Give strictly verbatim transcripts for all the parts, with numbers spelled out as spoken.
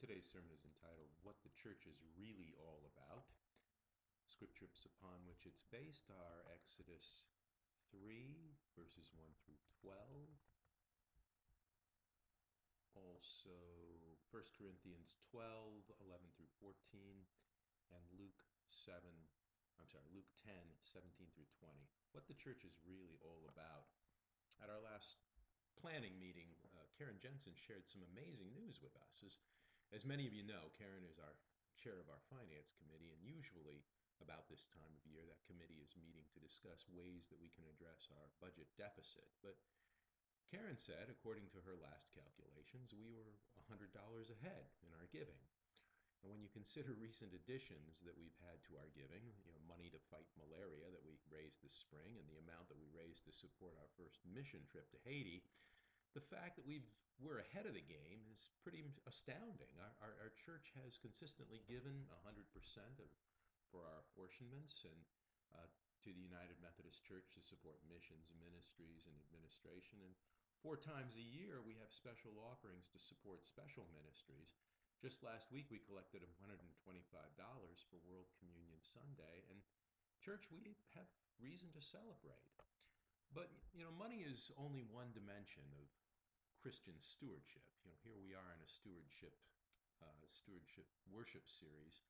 Today's sermon is entitled, What the Church is Really All About. Scriptures upon which it's based are Exodus three, verses one through twelve. Also, First Corinthians twelve, eleven through fourteen, and Luke seven, I'm sorry, Luke ten, seventeen through twenty. What the church is really all about. At our last planning meeting, uh, Karen Jensen shared some amazing news with us. As, as many of you know, Karen is our chair of our finance committee, and usually about this time of year, that committee is meeting to discuss ways that we can address our budget deficit. But Karen said, according to her last calculations, we were one hundred dollars ahead in our giving. And when you consider recent additions that we've had to our giving, you know, money to fight malaria that we raised this spring and the amount that we raised to support our first mission trip to Haiti, the fact that we've, we're ahead of the game is pretty astounding. Our, our, our church has consistently given one hundred percent of, for our apportionments and uh, to the United Methodist Church to support missions, ministries, and administration. And four times a year, we have special offerings to support special ministries. Just last week, we collected one hundred twenty-five dollars for World Communion Sunday. And church, we have reason to celebrate. But, you know, money is only one dimension of Christian stewardship. You know, here we are in a stewardship, uh, stewardship worship series.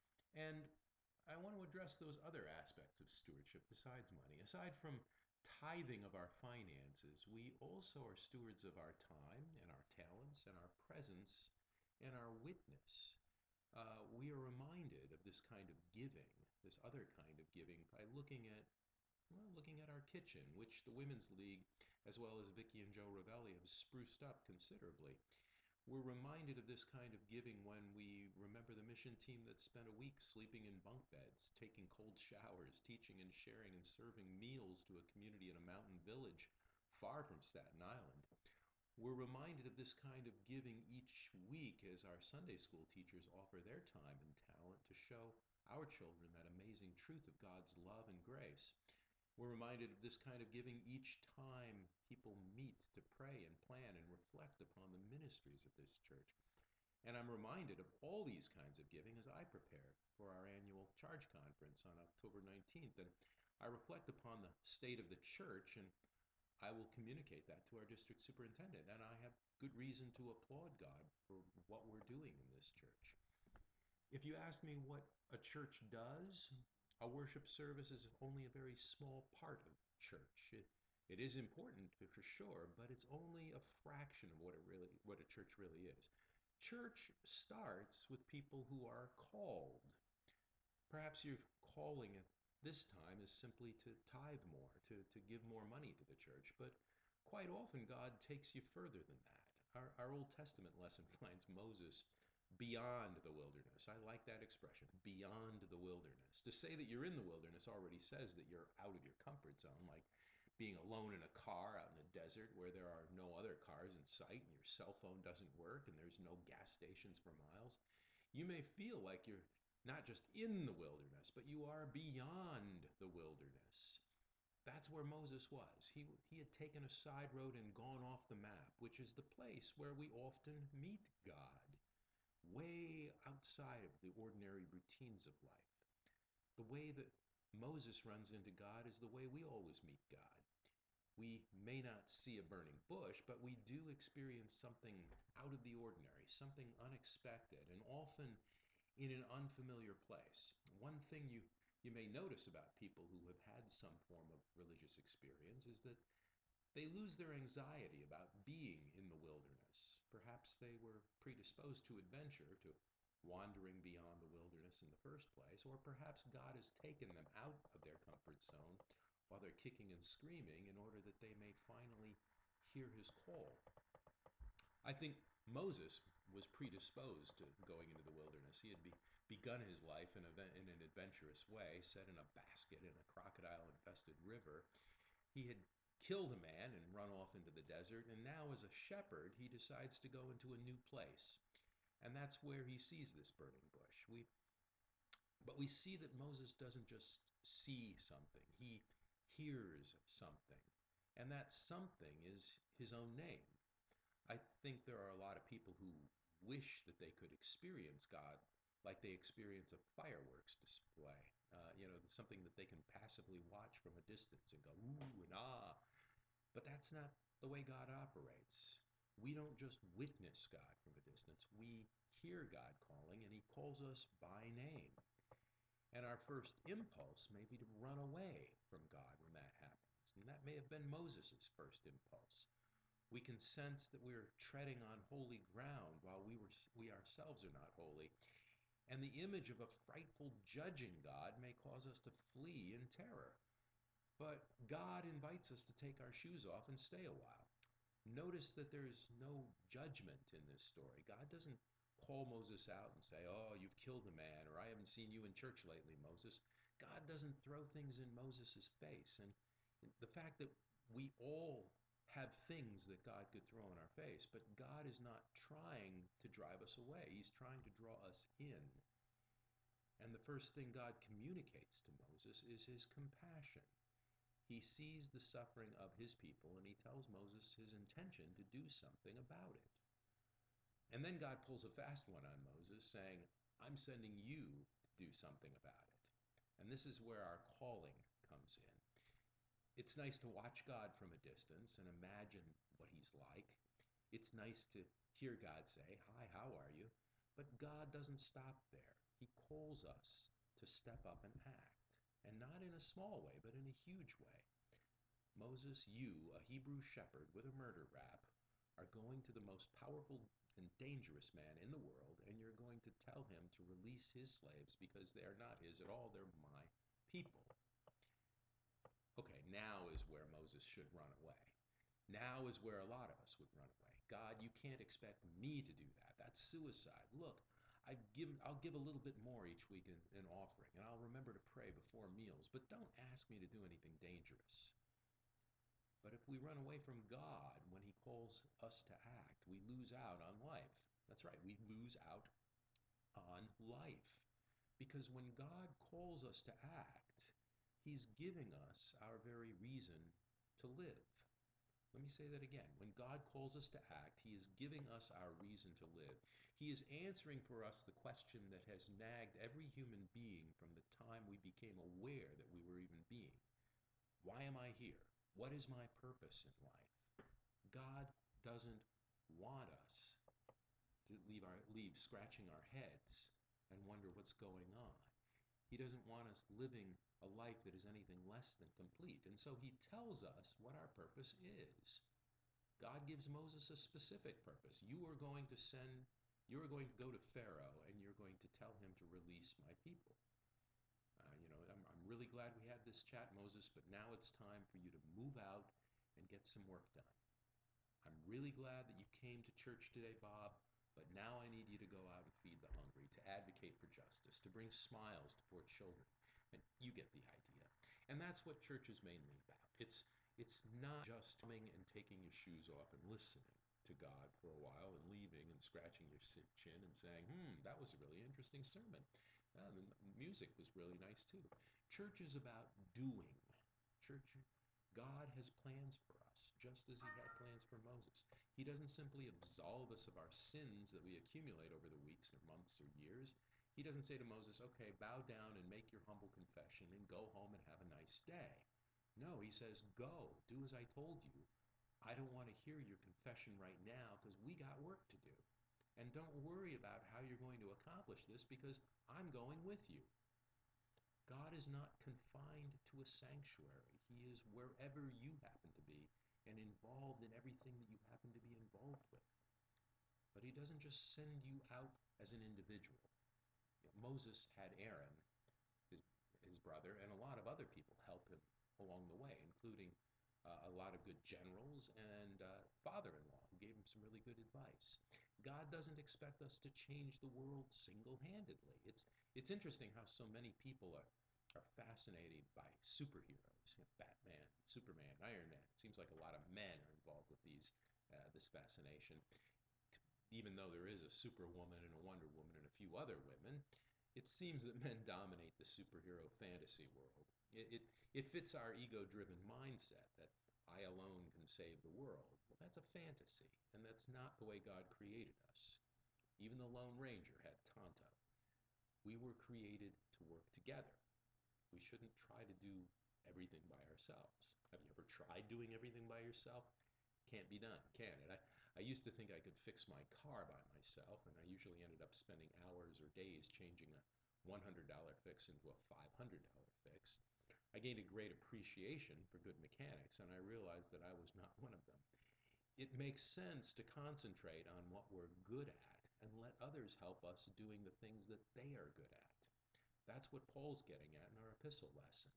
And I want to address those other aspects of stewardship besides money. Aside from tithing of our finances, we also are stewards of our time and our talents and our presence and our witness. Uh, we are reminded of this kind of giving, this other kind of giving, by looking at well, looking at our kitchen, which the Women's League, as well as Vicki and Joe Ravelli, have spruced up considerably. We're reminded of this kind of giving when we remember the mission team that spent a week sleeping in bunk beds, taking cold showers, teaching and sharing and serving meals to a community in a mountain village far from Staten Island. We're reminded of this kind of giving each week as our Sunday school teachers offer their time and talent to show our children that amazing truth of God's love and grace. We're reminded of this kind of giving each time people meet to pray and plan and reflect upon the ministries of this church. And I'm reminded of all these kinds of giving as I prepare for our annual Charge Conference on October nineteenth. And I reflect upon the state of the church, and I will communicate that to our district superintendent. And I have good reason to applaud God for what we're doing in this church. If you ask me what a church does, a worship service is only a very small part of church. It, it is important for sure, but it's only a fraction of what it really, what a church really is. Church starts with people who are called. Perhaps your calling at this time is simply to tithe more, to, to give more money to the church, but quite often God takes you further than that. Our, our Old Testament lesson finds Moses beyond the wilderness. I like that expression, beyond the wilderness. To say that you're in the wilderness already says that you're out of your comfort zone, like being alone in a car out in the desert where there are no other cars in sight and your cell phone doesn't work and there's no gas stations for miles. You may feel like you're not just in the wilderness, but you are beyond the wilderness. That's where Moses was. He, he had taken a side road and gone off the map, which is the place where we often meet God, way outside of the ordinary routines of life. The way that Moses runs into God is the way we always meet God. We may not see a burning bush, but we do experience something out of the ordinary, something unexpected, and often in an unfamiliar place. One thing you, you may notice about people who have had some form of religious experience is that they lose their anxiety about being in the wilderness. Perhaps they were predisposed to adventure, to wandering beyond the wilderness in the first place, or perhaps God has taken them out of their comfort zone while they're kicking and screaming in order that they may finally hear his call. I think Moses was predisposed to going into the wilderness. He had be, begun his life in, a, in an adventurous way, set in a basket in a crocodile-infested river. He had killed a man and run off into the desert, and now as a shepherd, he decides to go into a new place. And that's where he sees this burning bush. We, but we see that Moses doesn't just see something, he hears something. And that something is his own name. I think there are a lot of people who wish that they could experience God like they experience a fireworks display. Uh, you know, something that they can passively watch from a distance and go, ooh and ah. But that's not the way God operates. We don't just witness God from a distance. We hear God calling, and he calls us by name. And our first impulse may be to run away from God when that happens. And that may have been Moses' first impulse. We can sense that we're treading on holy ground while we, were, we ourselves are not holy. And the image of a frightful judging God may cause us to flee in terror. But God invites us to take our shoes off and stay a while. Notice that there's no judgment in this story. God doesn't call Moses out and say, oh, you've killed a man, or I haven't seen you in church lately, Moses. God doesn't throw things in Moses' face. And the fact that we all have things that God could throw in our face, but God is not trying to drive us away. He's trying to draw us in. And the first thing God communicates to Moses is his compassion. He sees the suffering of his people, and he tells Moses his intention to do something about it. And then God pulls a fast one on Moses, saying, I'm sending you to do something about it. And this is where our calling comes in. It's nice to watch God from a distance and imagine what he's like. It's nice to hear God say, hi, how are you? But God doesn't stop there. He calls us to step up and act. And not in a small way, but in a huge way. Moses, you, a Hebrew shepherd with a murder rap, are going to the most powerful and dangerous man in the world, and you're going to tell him to release his slaves because they are not his at all, they're my people. Okay, now is where Moses should run away. Now is where a lot of us would run away. God, you can't expect me to do that. That's suicide. Look, I give, I'll give a little bit more each week in, in offering, and I'll remember to pray before meals, but don't ask me to do anything dangerous. But if we run away from God when he calls us to act, we lose out on life. That's right, we lose out on life. Because when God calls us to act, he's giving us our very reason to live. Let me say that again. When God calls us to act, he is giving us our reason to live. He is answering for us the question that has nagged every human being from the time we became aware that we were even being. Why am I here? What is my purpose in life? God doesn't want us to leave, our, leave scratching our heads and wonder what's going on. He doesn't want us living a life that is anything less than complete. And so he tells us what our purpose is. God gives Moses a specific purpose. You are going to send, you are going to go to Pharaoh and you're going to tell him to release my people. Uh, you know, I'm, I'm really glad we had this chat, Moses, but now it's time for you to move out and get some work done. I'm really glad that you came to church today, Bob, but now I need you to go out and feed the hungry, to advocate for justice, to bring smiles to poor children. And you get the idea. And that's what church is mainly about. It's, it's not just coming and taking your shoes off and listening to God for a while and leaving and scratching your chin and saying, hmm, that was a really interesting sermon. Uh, the music was really nice too. Church is about doing. Church, God has plans for us, just as he had plans for Moses. He doesn't simply absolve us of our sins that we accumulate over the weeks or months or years. He doesn't say to Moses, okay, bow down and make your humble confession and go home and have a nice day. No, he says, go, do as I told you. I don't want to hear your confession right now because we got work to do. And don't worry about how you're going to accomplish this because I'm going with you. God is not confined to a sanctuary. He is wherever you happen to be and involved in everything that you happen to be involved with. But he doesn't just send you out as an individual. You know, Moses had Aaron, his, his brother, and a lot of other people help him along the way, including uh, a lot of good generals and uh, father-in-law who gave him some really good advice. God doesn't expect us to change the world single-handedly. It's it's interesting how so many people are are fascinated by superheroes, you know, Batman, Superman, Iron Man. It seems like a lot of men are involved with these uh, this fascination. Even though there is a Superwoman and a Wonder Woman and a few other women, it seems that men dominate the superhero fantasy world. It, it, it fits our ego-driven mindset that I alone can save the world. Well, that's a fantasy, and that's not the way God created us. Even the Lone Ranger Canto. We were created to work together. We shouldn't try to do everything by ourselves. Have you ever tried doing everything by yourself? Can't be done, can it? I, I used to think I could fix my car by myself, and I usually ended up spending hours or days changing a one hundred dollar fix into a five hundred dollar fix. I gained a great appreciation for good mechanics, and I realized that I was not one of them. It makes sense to concentrate on what we're good at and let others help us doing the things that they are good at. That's what Paul's getting at in our epistle lesson.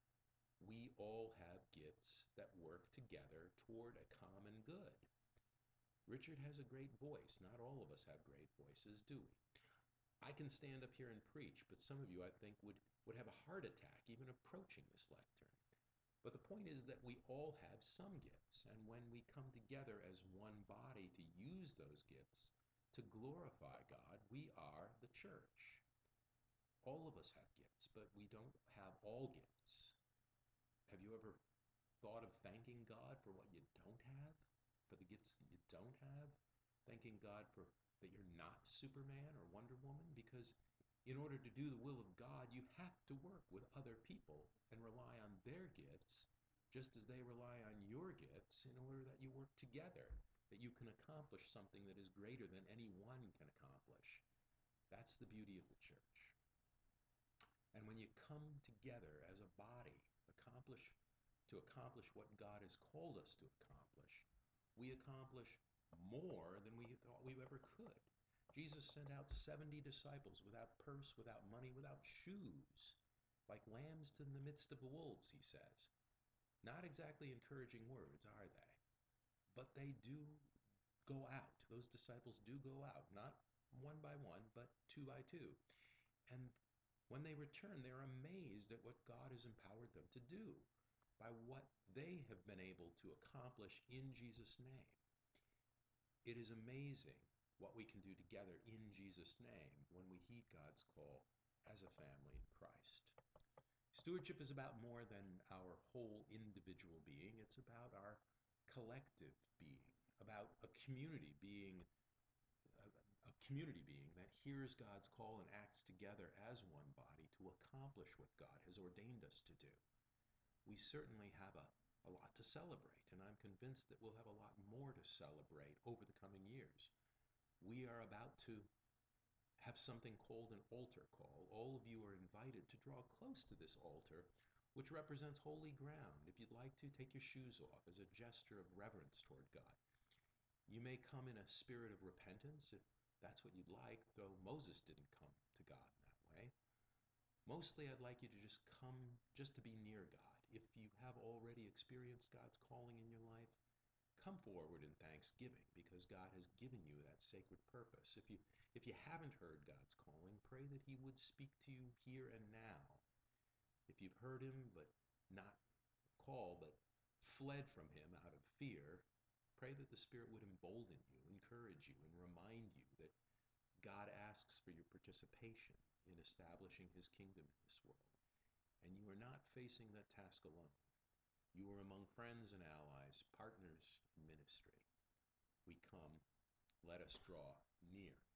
We all have gifts that work together toward a common good. Richard has a great voice. Not all of us have great voices, do we? I can stand up here and preach, but some of you, I think, would, would have a heart attack even approaching this lectern. But the point is that we all have some gifts, and when we come together as one body to use those gifts to glorify God, we are the church. All of us have gifts, but we don't have all gifts. Have you ever thought of thanking God for what you don't have? For the gifts that you don't have? Thanking God for that you're not Superman or Wonder Woman? Because in order to do the will of God, you have to work with other people and rely on their gifts, just as they rely on your gifts, in order that you work together, that you can accomplish something that is greater than any one can accomplish. That's the beauty of the church. And when you come together as a body, accomplish to accomplish what God has called us to accomplish, we accomplish more than we thought we ever could. Jesus sent out seventy disciples without purse, without money, without shoes, like lambs to the midst of the wolves, he says. Not exactly encouraging words, are they? But they do go out. Those disciples do go out, not one by one, but two by two. And when they return, they're amazed at what God has empowered them to do, by what they have been able to accomplish in Jesus' name. It is amazing what we can do together in Jesus' name when we heed God's call as a family in Christ. Stewardship is about more than our whole individual being. It's about our collective being, about a community being a, a community being that hears God's call and acts together as one body to accomplish what God has ordained us to do. We certainly have a, a lot to celebrate, and I'm convinced that we'll have a lot more to celebrate over the coming years. We are about to have something called an altar call. All of you are invited to draw close to this altar, which represents holy ground. If you'd like to, take your shoes off as a gesture of reverence toward God. You may come in a spirit of repentance if that's what you'd like, though Moses didn't come to God in that way. Mostly I'd like you to just come just to be near God. If you have already experienced God's calling in your life, come forward in thanksgiving because God has given you that sacred purpose. If you if you haven't heard God's calling, pray that he would speak to you here and now. If you've heard him but not call but fled from him out of fear, pray that the Spirit would embolden you, encourage you, and remind you that God asks for your participation in establishing his kingdom in this world. And you are not facing that task alone. You are among friends and allies, partners in ministry. We come, let us draw near.